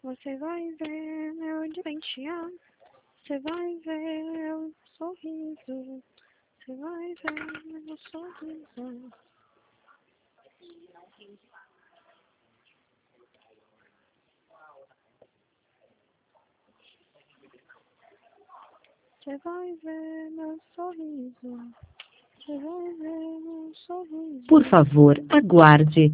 Você vai ver meu diferencial. Você vai ver meu sorriso. Você vai ver meu sorriso. Você vai ver meu sorriso. Você vai ver meu sorriso. Por favor, aguarde.